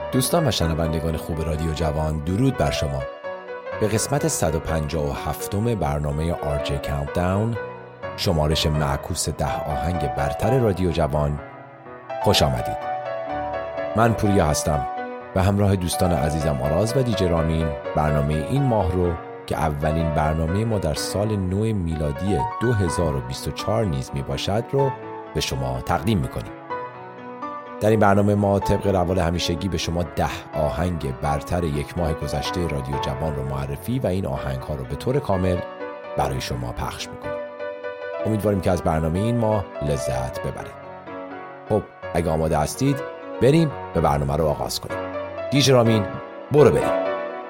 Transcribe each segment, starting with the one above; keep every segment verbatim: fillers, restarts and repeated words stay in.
دوستان و شنوندگان خوب رادیو جوان، درود بر شما. به قسمت صد و پنجاه و هفتم برنامه آر جی Countdown، شمارش معکوس ده آهنگ برتر رادیو جوان، خوش آمدید. من پوریا هستم و همراه دوستان عزیزم آراز و دیجی رامین برنامه این ماه رو که اولین برنامه ما در سال نو میلادی دو هزار و بیست و چهار نیز می باشد رو به شما تقدیم می کنیم. در این برنامه ما طبق روال همیشگی به شما ده آهنگ برتر یک ماه گذشته رادیو جوان رو معرفی و این آهنگ ها رو به طور کامل برای شما پخش میکنیم. امیدواریم که از برنامه این ماه لذت ببرید. خب اگه آماده هستید بریم به برنامه رو آغاز کنیم. دیجی رامین برو بریم.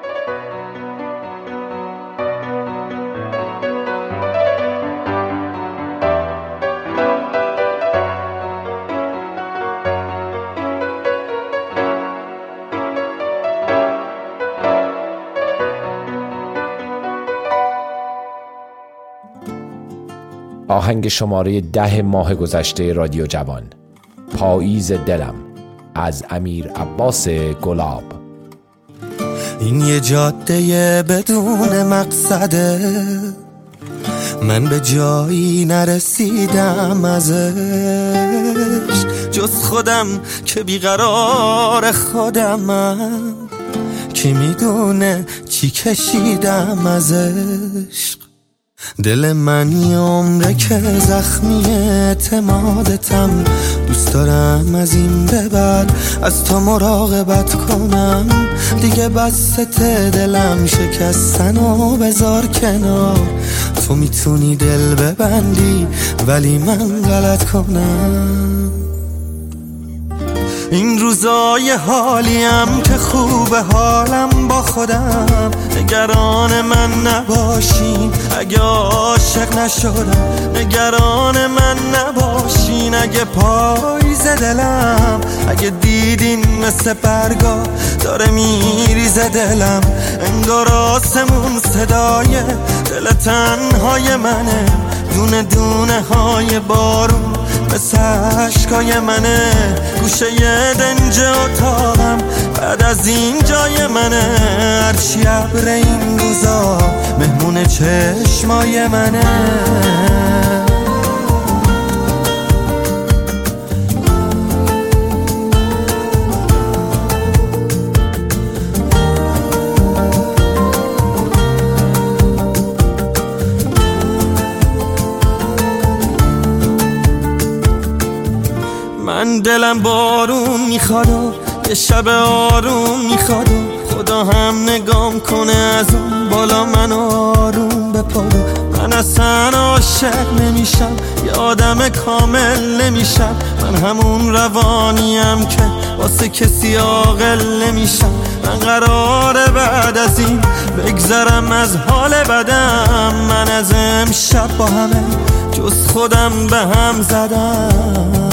آهنگ شماره ده ماه گذشته رادیو جوان، پاییز دلم، از امیر عباس گلاب. این یه جاده بدون مقصده، من به جایی نرسیدم ازش، جز خودم که بیقرار خودمم، کی میدونه چی کشیدم ازش. دل من یه عمره که زخمی اعتمادتم، دوست دارم از این به بعد از تو مراقبت کنم. دیگه بسته دلم شکستن و بذار کنار، تو میتونی دل ببندی ولی من غلط کنم. این روزای حالیم که خوبه حالم با خودم، نگران من نباشین اگه عاشق نشدم، نگران من نباشین اگه پاییز دلم، اگه دیدین مثل برگا داره میریزه دلم، انگار آسمون صدای دل تنهای منه، دونه دونه های بارون مثل عشقای منه، گوشه یه دنج اتاقم بعد از این جای منه، هرچی ابر این روزا مهمون چشمای منه. من دلم بارون میخواد و یه شب آروم میخواد و خدا هم نگام کنه از اون بالا من آروم بپاره. من اصلا عاشق نمیشم، یه آدم کامل نمیشم، من همون روانیم که واسه کسی عاقل نمیشم. من قراره بعد از این بگذرم از حال بدم، من از امشب با همه جز خودم به هم زدم.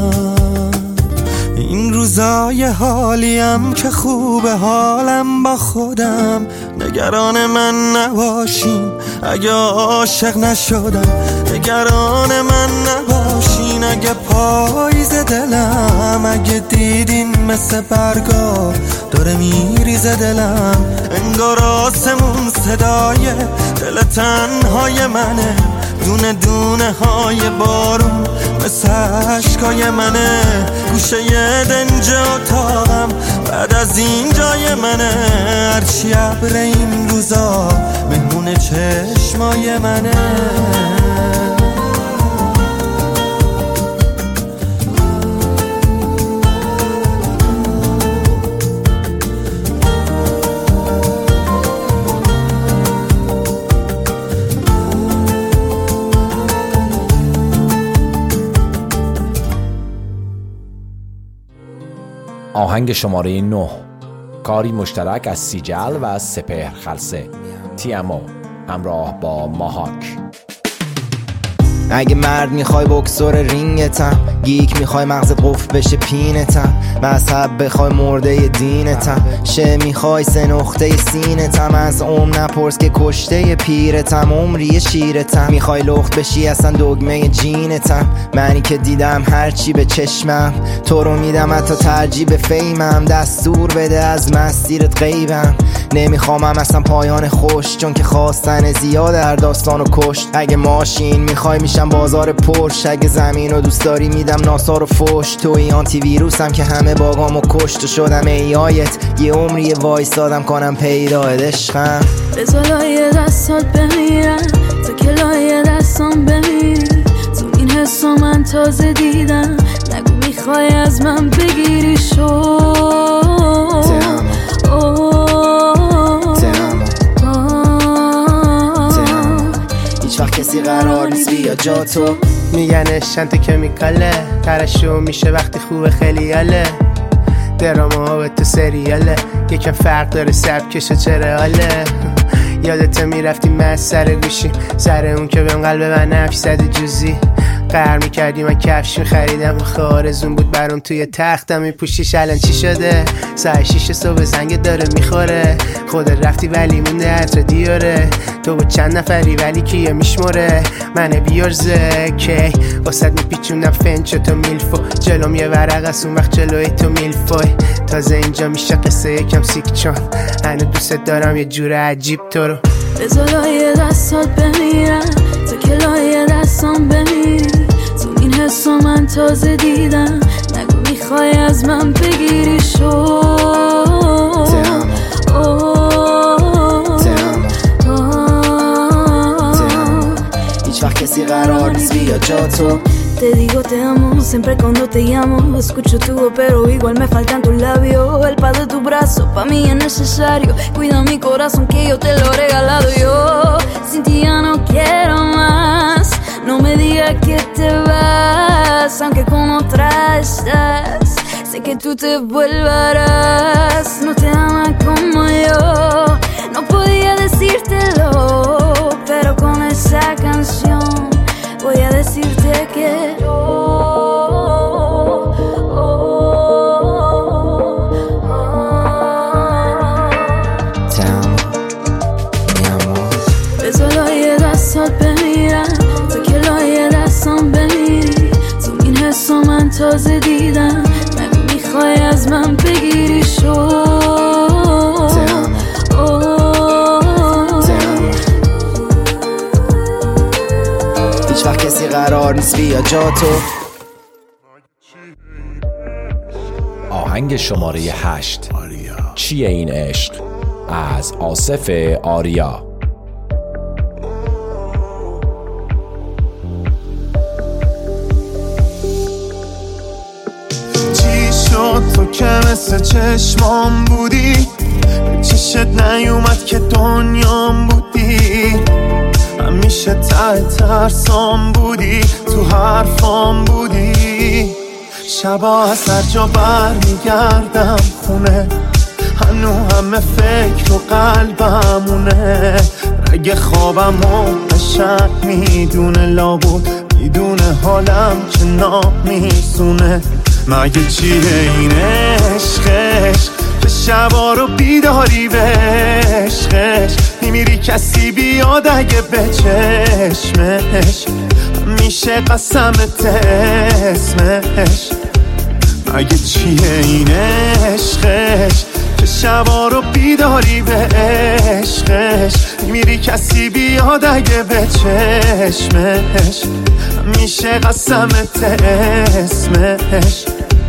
این روزای حالیم که خوبه حالم با خودم، نگران من نباشین اگه عاشق نشدم، نگران من نباشین اگه پاییز دلم، اگه دیدین مثل برگا داره میریزه دلم، انگار آسمون صدای دل تنهای منه، دونه دونه های بارون مثل عشقای منه، گوشه یه دنج اتاقم بعد از این جای منه، هرچی ابر این روزا مهمون چشمای منه. آهنگ شماره نه، کاری مشترک از سیجل و از سپهر خلسه، تیامو همراه با ماهاک. اگه مرد میخوای بکسور رینگتم، گیک میخوای مغزت قفل بشه پینتم، مذهب بخوای مرده دینتم، شه میخوای سه نقطه سینتم، از عمر نپرس که کشته پیرتم، عمری شیرتم، میخوای لخت بشی اصلا دگمه جینتم، منی که دیدم هرچی به چشمم، تو رو میدم حتی ترجیح به فیمم، دستور بده از مسیرت غیبم، نمیخوامم اصلا پایان خوش، چون که خواستن زیاد در داستانو کشت، اگه ماشین میخوای میشم بازار پرش، اگه زمین رو دوست داری میدم ناسا رو فوش، توی آنتی ویروسم که همه باگامو کشت و شدم ای آیت، یه عمری وایستادم کنم پیداید عشقم. بذار لایه دستات بمیرم تا که لایه دستام بمیری، تو این حسا من تازه دیدم، نگو میخوای از من بگیری شو وقت کسی قرار نیست بیا جا تو. میگن اشنت کمیکاله، ترشو میشه وقتی خوبه خیلی حاله، دراما ها به تو سریاله، یکم فرق داره سبکش و چرا حاله. یادت میرفتی من سر گوشی، سر اون که بهم قلب من نفش زده جوزی، قهر میکردی من کفش میخریدم، آرزون بود برام توی تختم میپوشیش، الان چی شده؟ ساعت شیش صبح زنگ داره میخوره، خودت رفتی ولی مونده عطر دیاره، تو با چند نفری ولی کیه میشموره، من بیارزه کی واسد میپیچوندم فنچ تو میلفو، جلوم یه ورق از اون وقت جلوی تو میلفوی، تازه اینجا میشه قصه یکم سیک، چون هنو دوست دارم یه جور عجیب تو رو. بذار لایه دستات بمیرم تا که لایه دستام بمیری، تو این حسا من تازه دیدم، نگو میخوای از من بگیری شو هیچ وقت kesi قرار نیست بیا جا تو. Te digo te amo, siempre cuando te llamo escucho tu voz pero igual me faltan tus labios, el paz de tu brazo pa' mí es necesario, cuida mi corazón que yo te lo he regalado yo, sin ti ya no quiero más, no me digas que te vas, aunque con otra estás, sé que tú te volverás, no te ama como yo, no podía decírtelo, pero con esa canción voy a decirte que yo te amo, mi amor. بذار لایه دستات بمیرم تا که لایه دستام بمیری، تو این حسا من تازه دیدم، نگو میخوای از من بگیری شو هیچ وقت کسی قرار نیست بیا جا تو. آهنگ شماره هشت، چیه این عشق، از آصف آریا. چی شد تو که مثل چشمام بودی، چشت نیومد که دنیام بودی، همیشه ته ترسام بودی، تو حرفام بودی، شبا از هر جا بر میگردم خونه، هنو همه فکر و قلبمونه، رگ خوابم و قشنگ میدونه، لابود میدونه حالم چه نامیسونه، مگه چیه این عشقش که شبا رو بیداری به عشقش، میمیری کسی بیاد اگه به چشمش، میشه قسمت اسمش، مگه چیه این عشقش که شبا رو بیداری به عشقش، میمیری کسی بیاد اگه به چشمش، میشه قسمت اسمش.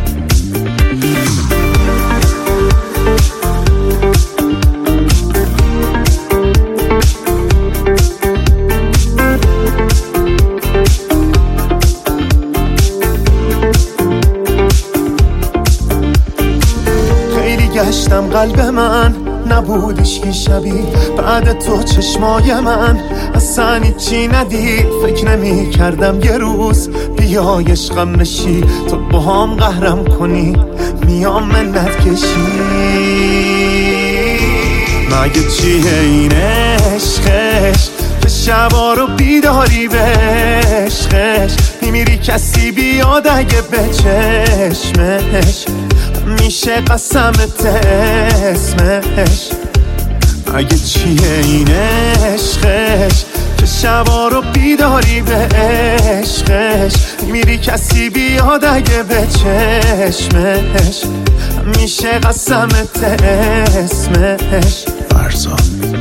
گشتم قلب من نبودش که شبیه بعد تو، چشمای من اصلا چی ندید، فکر نمی کردم یه روز بیای عشقم نشی، تو با هم قهرم کنی میام منت کشی، مگه چیه این عشقش که شبا رو بیداری به عشقش، میمیری کسی بیاد اگه به چشمش، میشه قسمت اسمش، اگه چیه این عشقش که شبا رو بیداری به عشقش، میمیری کسی بیاد اگه به چشمش، میشه قسمت اسمش. فرزاد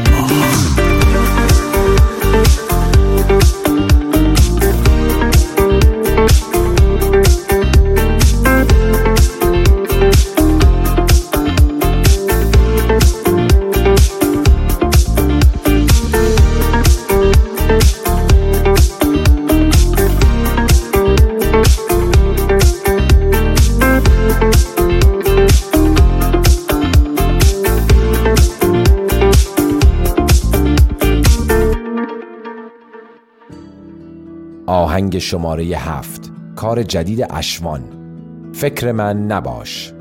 آهنگ شماره هفت، کار جدید اشوان، فکر من نباش.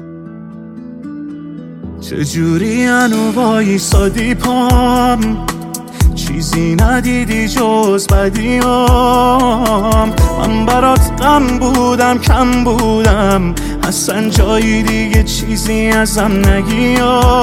چجوری انو وایسادی پام، چیزی ندیدی جز بدیام، من برات غم بودم کم بودم، اصلا جایی دیگه چیزی ازم نگی.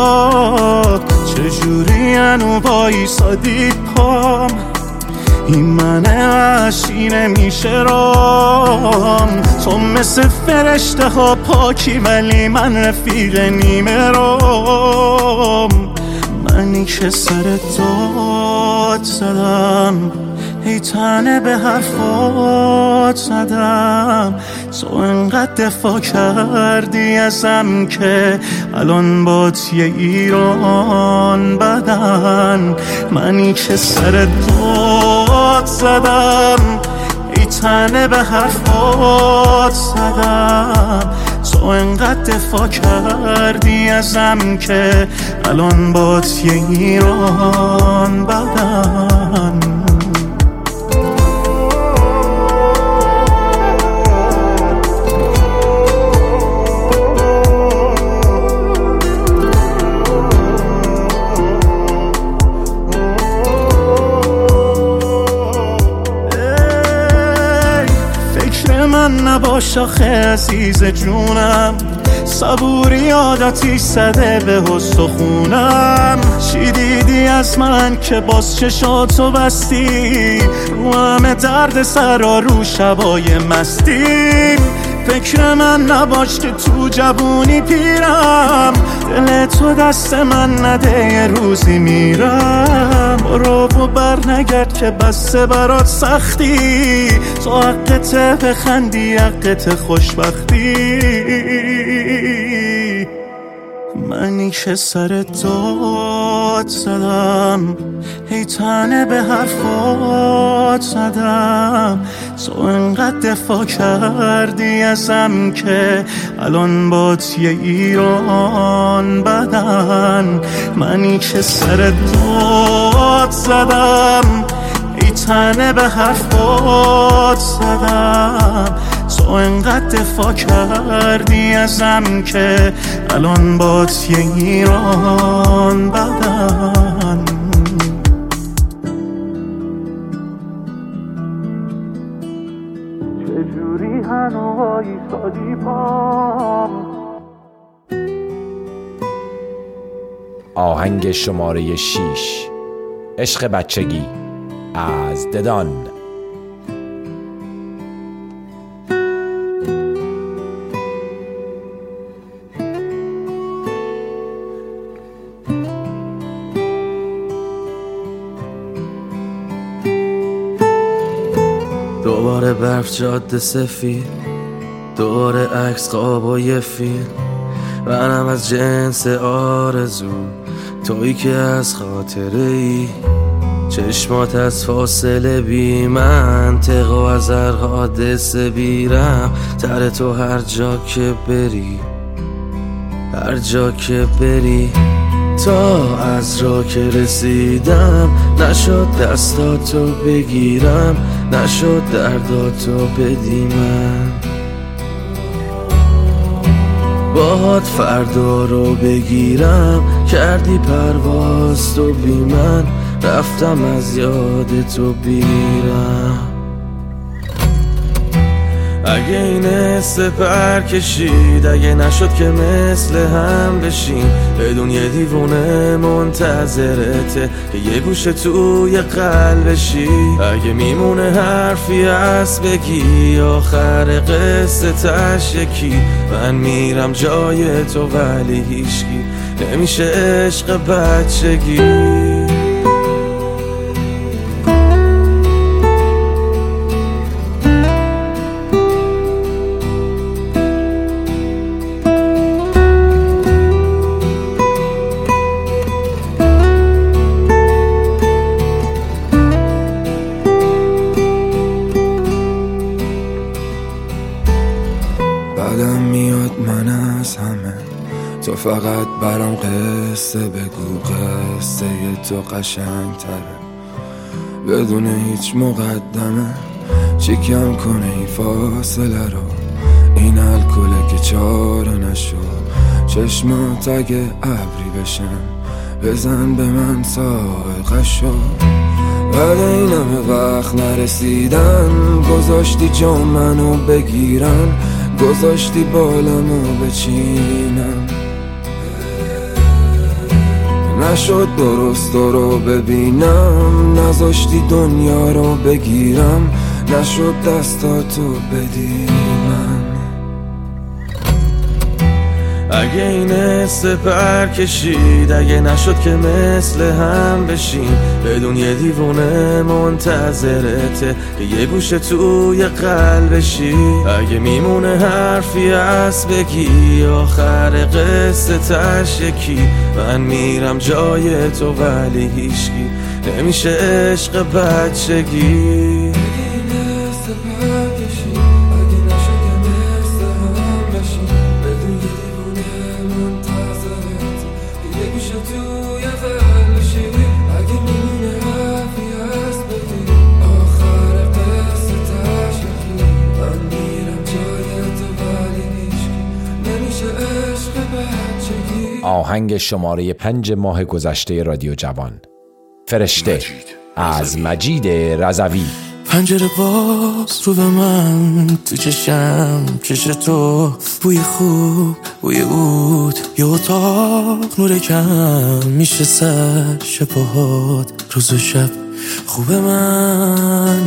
چجوری انو وایسادی پام، این منه وحشی نمیشه رام، تو مثل فرشته ها پاکی ولی من رفیق نیمه رام، منی که سر داد زدم، ای تنه به حرفات زدم، تو انقدر دفاع کردی ازم که الان بات یه ایران بدن، منی که سر داد زدم، ای تنه به حرفات زدم، تو انقدر دفاع کردی ازم که الان بات یه ایران بدن. نباش آخه عزیز جونم، صبوری عادتی زده به استخونم، چی دیدی از من که باز چشاتو بستی، رو همه درد سرا رو شبای مستی، فکر من نباش که تو جوونی پیرم، دل تو دست من نده یه روزی میرم، برو و بر نگرد که بسته برات سختی، تو حقته بخندی حقت خوشبختی، منی که سر داد زدم، ای تنه به حرفات زدم، تو انقدر دفاع کردی ازم که الان بات یه ایران بدن، منی که سر داد زدم، ای تنه به حرفات زدم، تو انقدر دفاع کردی ازم که الان بات یه ایران بدن. چجوری هنو وایسادی پام. آهنگ شماره شیش، عشق بچگی از ددان. دوباره برف جاده سفید، دوباره عکس خواب و یه فیلم، منم از جنس آرزو، تویی که از خاطره ای، چشمات از فاصله بی منطق و از هر حادثه بیرم، تر تو هر جا که بری، هر جا که بری، تا از راه که رسیدم نشد دستاتو بگیرم، نشد درداتو بدی من، باهات فردا رو بگیرم، کردی پرواز تو بی من، رفتم از یاد تو بیرم. اگه این سپر کشید، اگه نشد که مثل هم بشیم، بدون یه دیوونه منتظرته که یه گوشه توی قلبشی. اگه میمونه حرفی هست بگی، آخر قصه تش یکی، من میرم جای تو ولی هیچکی نمیشه عشق بچگی. بعدم میاد من از همه، تو فقط برام قصه بگو، قصه تو قشنگ تره بدون هیچ مقدمه. چی کم کنه این فاصله رو، این الکله که چاره نشد، چشمات اگه ابری بشن بزن به من سائقه شد. بعد این همه وقت نرسیدن، گذاشتی جا منو بگیرن، گذاشتی بالمو بچینم. نشد درست رو ببینم، نذاشتی دنیا رو بگیرم، نشد دستاتو بدیمم. اگه این سپر کشید، اگه نشد که مثل هم بشیم، بدون یه دیوونه منتظرته که یه گوشه توی قلبشی. اگه میمونه حرفی هست بگی، آخر قصه تش یکی، من میرم جای تو ولی هیچکی نمیشه عشق بچگی. آهنگ شماره پنج ماه گذشته رادیو جوان، فرشته مجید. از مجید رضوی. پنجره باز رو به من، تو چشم چش تو، بوی خوب بوی عود، یه اتاق نور کم میشه سر شبهات، روز و شب خوب من.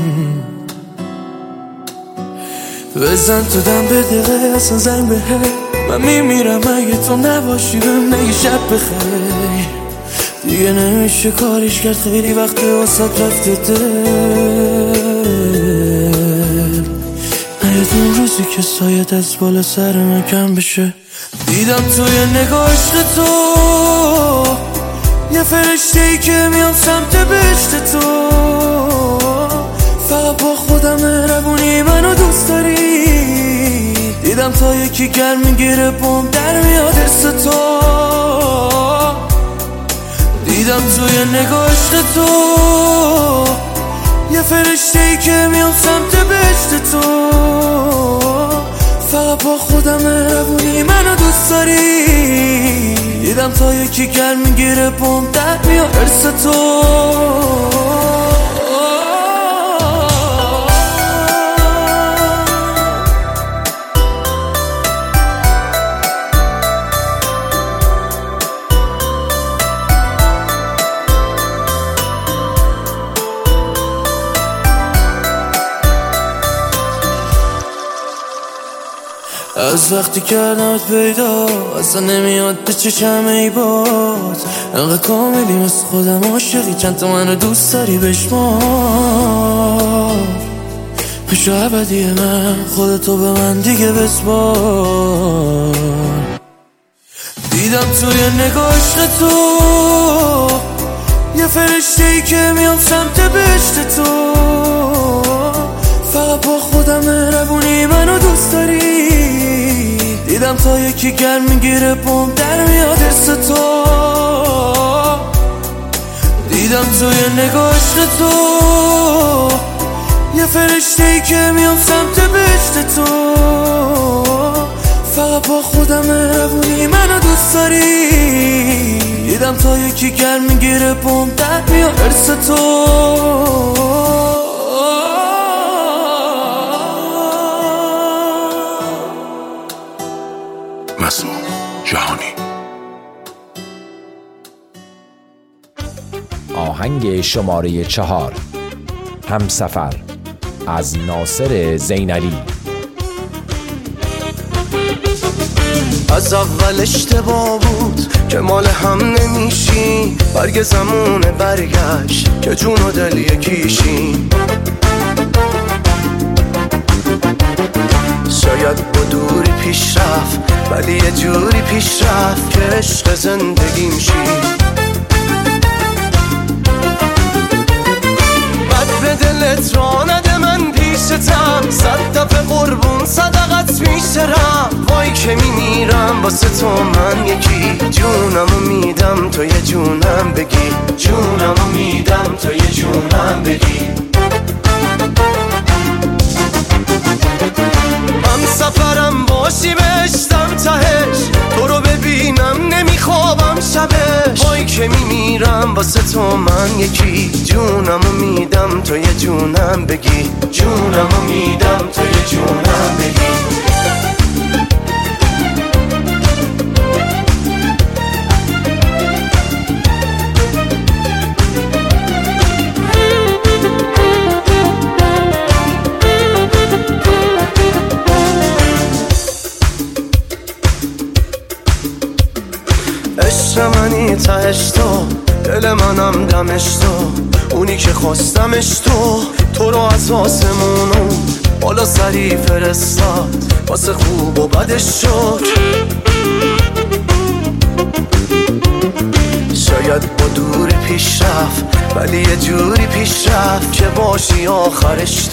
بزن تو دم به دقیقه اصلا زنگ به من میمیرم اگه تو نباشی، بهم نگی شب بخیر. دیگه نمیشه کاریش کرد، خیلی وقت واسات رفته دل. نیاد اون روزی که سایت از بالا سر من کم بشه. دیدم توی نگاهش تو یه فرشته ای که میام سمت بهشت تو. فقط با خودم مهربونی منو دوست داری. دیدم تا یکی گرم میگیره بوم در میاد حس تو. دیدم توی نگاهش تو یه فرشته ای که میام سمت بهشت تو. فقط با خودم مهربونی منو دوست داری. دیدم تا یکی گرم میگیره بوم در میاد حس تو. از وقتی کردمت پیدا اصلا نمیاد به چشم ای باز. انقدر کاملی مثل خودم عاشقی، چند تا منو دوست داری بشمار. بشو ابدی من، خودتو به من دیگه بسپار. دیدم توی نگاهش تو یه فرشته ای که میام سمت بهشت تو. فقط با خودم مهربونی منو دوست داری. دیدم تا یکی گرم میگیره بوم در میاد حس تو. دیدم توی نگاهش تو یه فرشته ای که میام سمت بهشت تو. فقط با خودم مهربونی منو دوست داری. دیدم دلم تا یکی گرم میگیره بوم در میاد ارس تو. مسعود جهانی. آهنگ شماره چهار، همسفر، از ناصر زینعلی. از اول اشتباه بود که مال هم نمیشیم، برگ زمونه برگشت که جون و دل یکیشیم. شاید با دوری پیش رفت ولی یه جوری پیش رفت که عشق زندگیم شید. بد به دلت را نده من پیشتم، صد دفعه قربون صدقت میشرم. وای که میمیرم واسه تو من یکی، جونمو میدم تو یه جونم بگی، جونمو میدم تو یه جونم بگی. هم سفرم باشی بشتم تهش، تو رو ببینم نمیخوابم شبش. وای که میمیرم واسه تو من یکی، جونمو میدم تو یه جونم بگی، جونمو میدم تو یه جونم بگی. عشق منی تهش تو، دل منم دمش تو، اونی که خواستمش تو. تو رو از آسمونو بالا سری فرستاد، واسه خوب و بدش شد. شاید با دوری پیش رفت ولی یه جوری پیش رفت که باشی آخرش تو.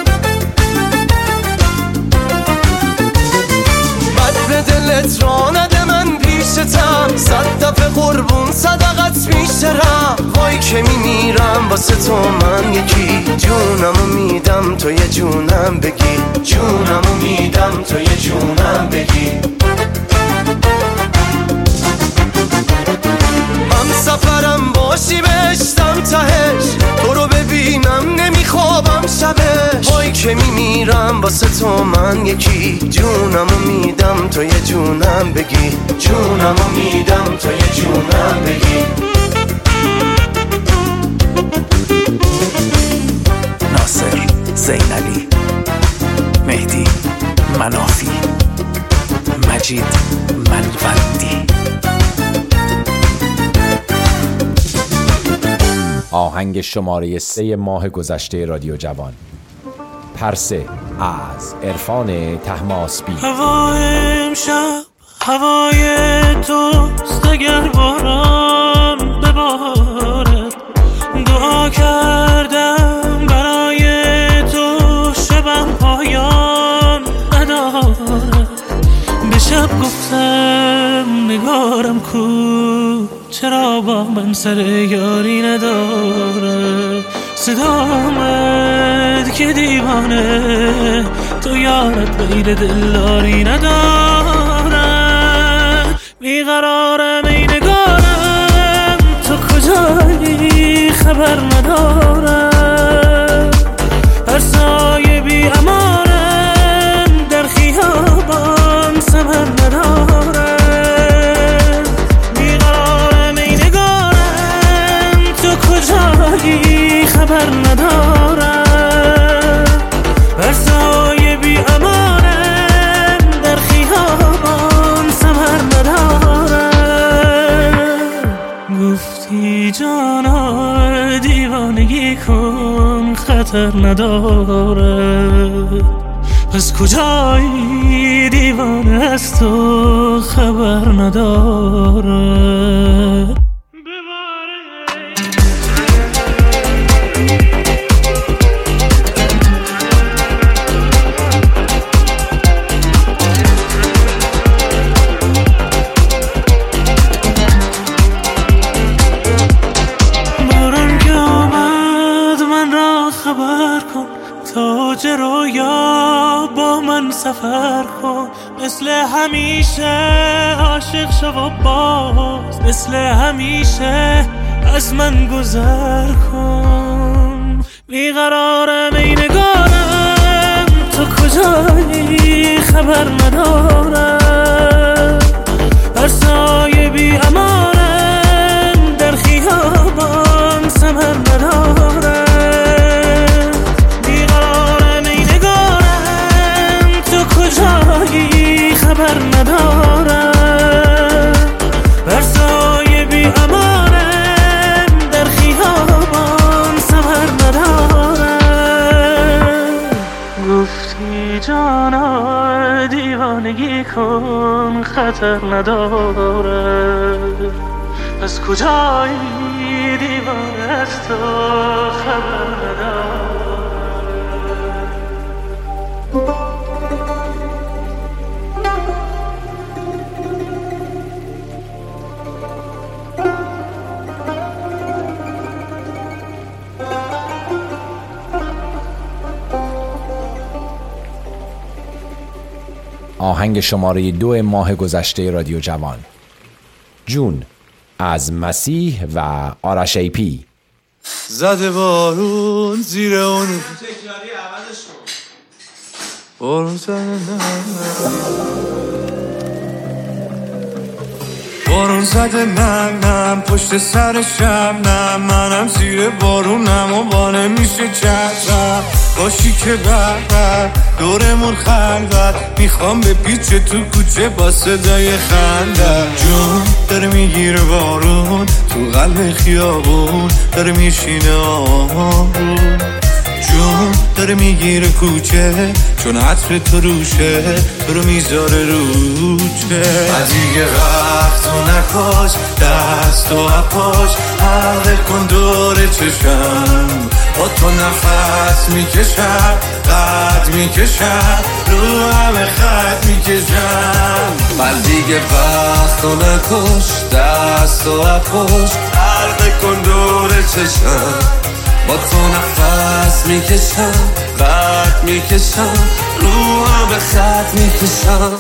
بد به دلت را نده من پیشتم، صد دفعه قربون صدقت میشرم. وای که میمیرم واسه تو من یکی، جونمو میدم تو یه جونم بگی، جونمو میدم تو یه جونم بگی. هم سفرم باشی بشتم تهش، تو رو ببینم نمیخوابم شبش. وای که میمیرم واسه تو من یکی، جونمو میدم تو یه جونم بگی، جونمو میدم تو یه جونم بگی. ناصر زینعلی، مهدی منافی، مجید منوندی. آهنگ شماره سه ماه گذشته رادیو جوان، پرسه، از عرفان طهماسبی. هوای امشب هوای توست، اگر باران ببارد. دعا کردم برای تو شبم پایان ندارد. به شب گفتم نگارم کو، چرا با من سر یاری نداره. صدا آمد که دیوانه، تو یارت غیر دلداری نداره. بیقرارم ای نگارم، تو کجایی خبر ندارم. هر سایه بی امانم، در خیابان ثمر ندارم. خبر ندارم، بر سایه بی امانم، در خیابان ثمر ندارم. گفتی جانا دیوانگی کن، خطر نداره. پس کجایی دیوانه از تو خبر نداره. سفر کن، مثل همیشه عاشق شو و باز مثل همیشه از من گذر کن. بیقرارم ای نگارم، تو کجایی خبر ندارم، بر سایه بی امانم در خیابان ثمر ندارم. بیقرارم ای نگارم، تو کجایی خبر ندارم، بر سایه بی امانم در خیابان ثمر ندارم. گفتی جانا دیوانگی کن خطر نداره، از کجایی دیوانه از تو خبر نداره. آهنگ شماره دو ماه گذشته رادیو جوان، جون از مسیح و آرش ای پی. زده بارون زیر اون بارون زده بارون زده نم نم پشت سرشم نم، منم زیر بارونم و با نمیشه چترم باشی که بر دورمون خلوت، میخوام به پیچ تو کوچه با صدای خنده. جون داره میگیره بارون تو قلب خیابون، داره میشینه آروم. جون داره میگیره کوچه چون عطر تو روشه، تو رو میذاره روچه. دیگه وقت تو نکاش دست و اپاش، حلقه کن دور چشم با تو نفس میکشم قد میکشم رو همه خط میکشم. من دیگه وقت تو نکاش دست و اپاش، حلقه کن دور چشم با تو نفس میکشم قد میکشم رو همه خط میکشم.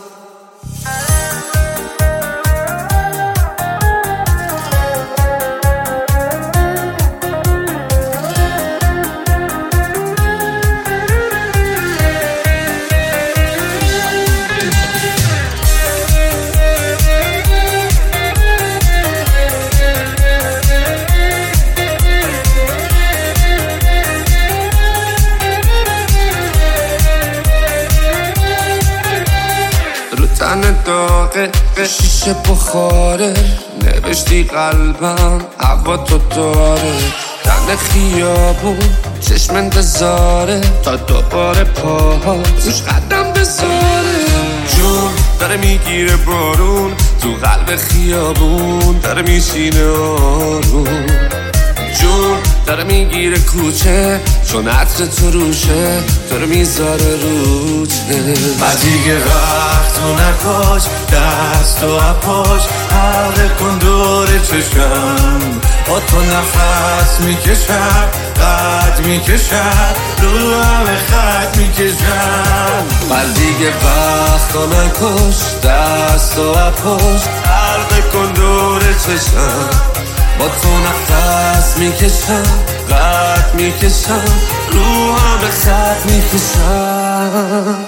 داغه شیشه بخاره، نوشتی قلبم هوا تو داره. دن خیابون چشم انتظاره تا دوباره پاها روش قدم بذاره. جون داره میگیره بارون تو قلب خیابون، داره میشینه آروم. جون داره میگیره کوچه چون عطر تو روشه، داره میذاره روچه. بعد دیگه وقت تو نکاش دست و اپاش، حلقه کن دور چشم با تو نفس میکشم قد میکشم رو همه خط میکشم. بعد دیگه وقت تو نکاش دست و اپاش، حلقه کن دور چشم با تو نفس میکشم قد میکشم رو همه خط میکشم.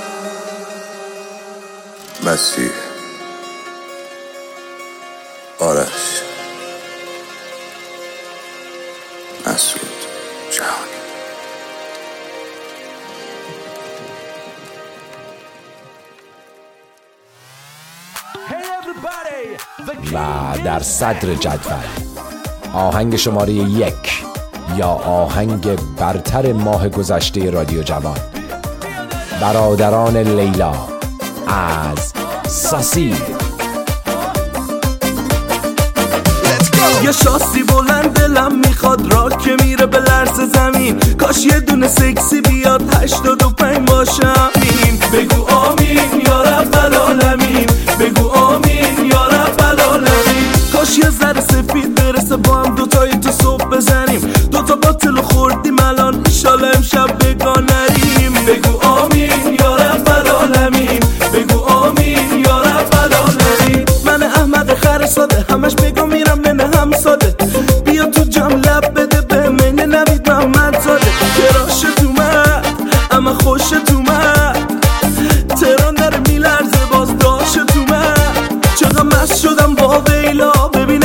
مسیح آرش مسعود جهانی. و در صدر جدول آهنگ شماره یک یا آهنگ برتر ماه گذشته رادیو جوان، برادران لیلا از ساسی. یه شاسی بلند دلم میخواد را که میره به لرز زمین، کاش یه دونه سکسی بیاد هشتاد و پنج باشه همین. بگو آمین یا رب العالمین، بگو آمین یا رب العالمین. کاش یه ذره سفید برسه با هم دوتایی تو صبح بزنیم، دوتا باطل خوردیم الان ایشالا امشب بگاه نریم. بگو آمین یا رب العالمین.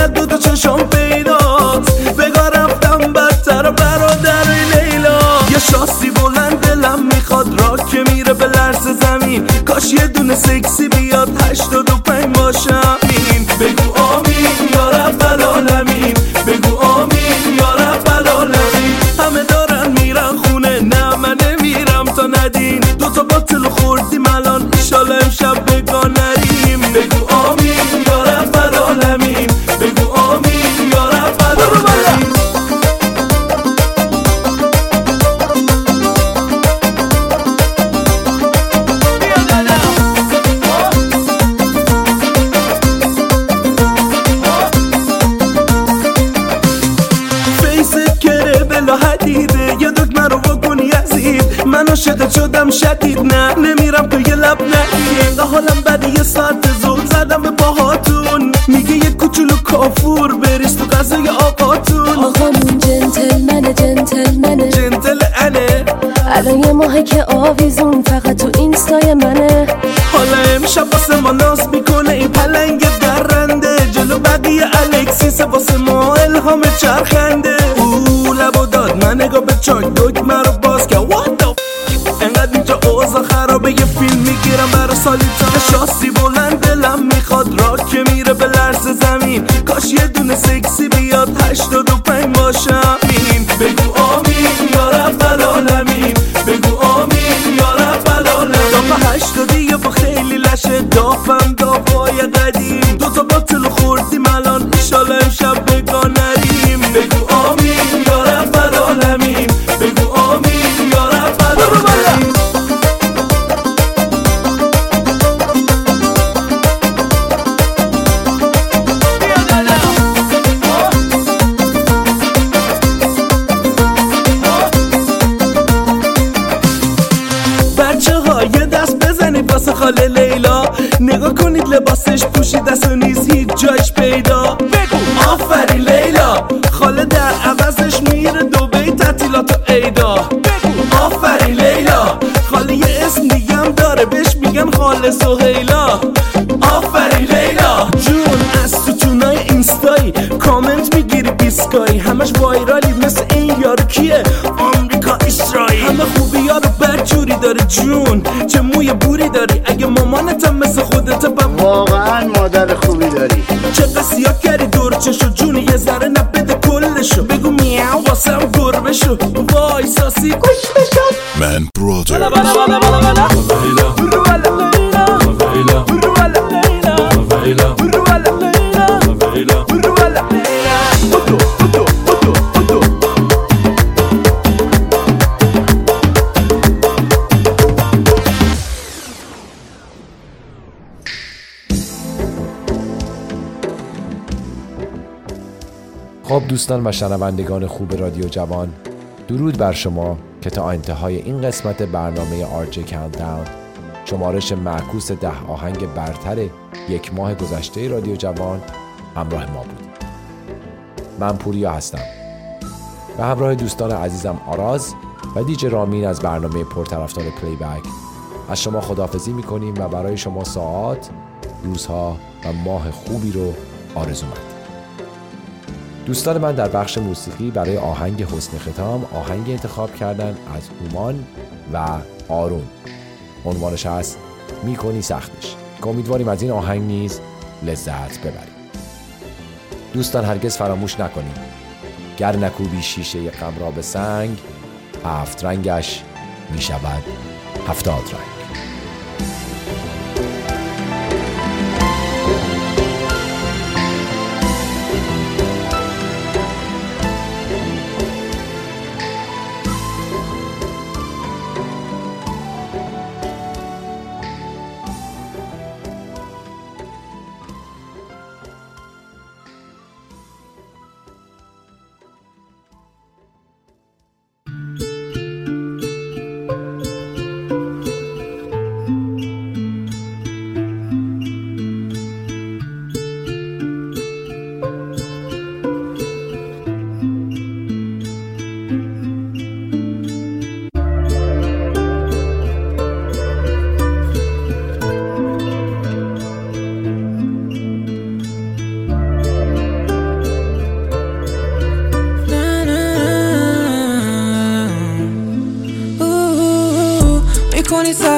از دو تا چشم پیداست، بگاه رفتم بدتر برادر لیلا. یه شاسی بلند دلم میخواد راه که میره به لرز زمین، کاش یه دونه سکسی بیاد هشتاد و پنج باشم این. بگو آمین یا رب العالمین، بگو آمین یا رب العالمین. همه دارن میرن خونه، نه من نمیرم تا ندین. دوتا باطل خوردیم الان ایشالا امشب بگاه نریم. بگو آمین یا رب العالمین، بگو آمین یا رب العالمین. من عاشقت شدم شدید، نه نمیرم تو یه لب نگی. اینقدر حالم بده یه ساعت زود زدم به باهاتون، میگه یه کوچولو کافور بریز تو غذای آقاتون. آقامون جنتلمنه جنتلمنه جنتل انه، الان یه ماهه که آویزون فقط تو اینستای منه. حالا امشب واسه ما ناز میکنه این پلنگ درنده، جلو بقیه الکسیس واسه ما الهام چرخنده. او لبو داد من نگاه به چاک دکمه رو باز که انقدر اینجا اوضاع خرابه یه فیلم میگیرم برا سالیتا. شاسی بلند دلم میخواد راه که میره به لرز زمین، کاش یه دونه سکسی بیاد هشتاد و پنج باشم این. بگو آمین یا رب العالمین، بگو آمین یا رب العالمین. دافه هشتادی یا با خیلی لشه دافم دافای قدیم، دوتا باطل خوردیم الان ایشالا امشب بگاه نریم. بگو آمین یا رب العالمین، بگو آمین یا رب العالمین. بچه ها یه دست بزنید واسه خاله لیلا، نگاه کنید لباسش پوشید دست و نیز هیچ جایش پیدا. بگو آفرین لیلا، خاله در عوضش میره دوبی تعطیلات و عیدا. بگو آفرین لیلا، خاله یه اسم دیگه هم داره بهش میگن خاله سهیلا. آفرین لیلا جون، از تو تونای اینستایی کامنت میگیری بیسکایی، همش وایرالی مثل این یارو کیه آمریکا اسرائیل. همه خوبی ها رو برجوری داره جون، چه موی بوری داری، اگه مامانتم مثل خودت بم واقعا مادر خوبی داری. چه قصیات کردی دور چشو جونی یه ذره نبده کلشو. بگو میاو واسم گربه شو، وای ساسی گوش بشو. من برادر بلا بلا بلا بلا بلا فویلا برو لیلا فویلا برو لیلا فویلا برو لیلا فویلا برو لیلا. بودو بودو بودو بودو. خب دوستان و شنوندگان خوب رادیو جوان، درود بر شما که تا انتهای این قسمت برنامه آر جی کانتداون، شمارش معکوس ده آهنگ برتر یک ماه گذشته رادیو جوان، همراه ما بود. من پوریا هستم و همراه دوستان عزیزم آراز و دیجی رامین از برنامه پرطرفدار پلی بک از شما خداحافظی میکنیم و برای شما ساعات، روزها و ماه خوبی رو آرزومند. دوستان من در بخش موسیقی برای آهنگ حسن ختام آهنگ انتخاب کردن از هومان و آرون. عنوانش هست میکنی سختش که امیدواریم از این آهنگ نیز لذت ببریم. دوستان هرگز فراموش نکنید گر نکوبی شیشه غم را به سنگ، هفت رنگش می شود هفتاد رنگ.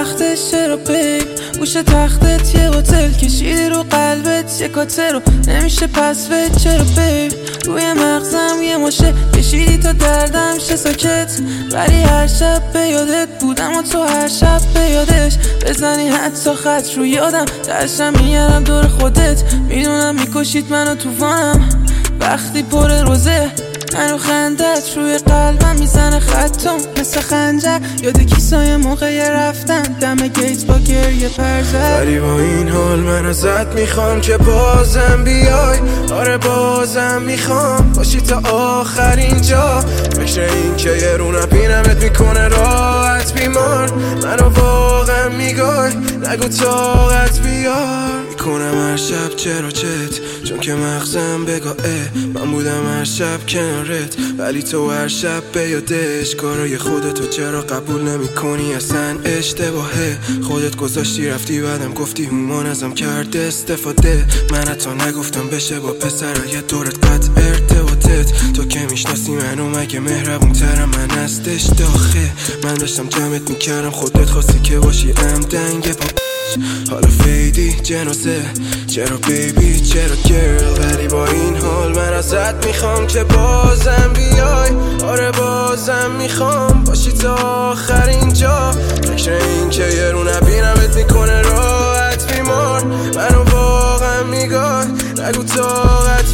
سختش چرا بیب گوش تختت یه هتل کشیدی رو قلبت یه کاتر رو نمیشه پس وید چرا بیب روی مغزم یه ماشه کشیدی تا دردم شه ساکت ولی هر شب به یادت بودم و تو هر شب به یادش بزنی حتی خط رو یادم درشم میگردم دور خودت میدونم میکشید منو توفانم وقتی پر روزه منو خندت روی قلبم میزنه خطم مثل خنجر یاد کیسای موقع رفتن دم گیت با گریه پرزد ولی با این حال من ازت میخوام که بازم بیای آره بازم میخوام باشی تا آخرین جا فکر این که یه رو نبینمت میکنه راحت بیمار منو واقعا میگای نگو طاقت بیار میکنم هر شب چرا چت چون که مغزم بگاه من بودم هر شب کنارت ولی تو هر شب به یادش کارای خودتو چرا قبول نمی کنی اصلا اشتباهه خودت گذاشتی رفتی بعدم گفتی هومان ازم کرد استفاده من حتی نگفتم بشه با پسرای دورت قطع ارتباطت تو که میشناسی منو مگه مهربون ترم من هستش داخه من داشتم جمعت میکردم خودت خواستی که باشی ام دنگ با حالا فیدی جنازه چرا بیبی چرا گرل ولی با این حال من ازت میخوام که بازم بیای آره بازم میخوام باشی تا آخرین جا فکر این که یه رو نبینمت میکنه راحت بیمار منو واقعا میگای نگو طاقت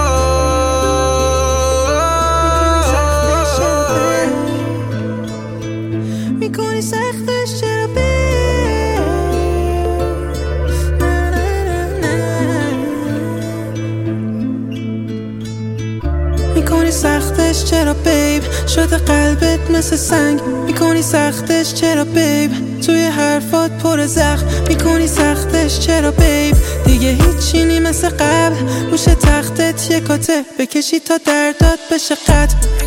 بیای میکنی سختش چرا بیبی میکنی سختش چرا بیب شده قلبت مثل سنگ میکنی سختش چرا بیب توی حرفات پر زخم میکنی سختش چرا بیب دیگه هیچی نی مثل قبل روش تختت یه کاته بکشی تا دردات بشه قطع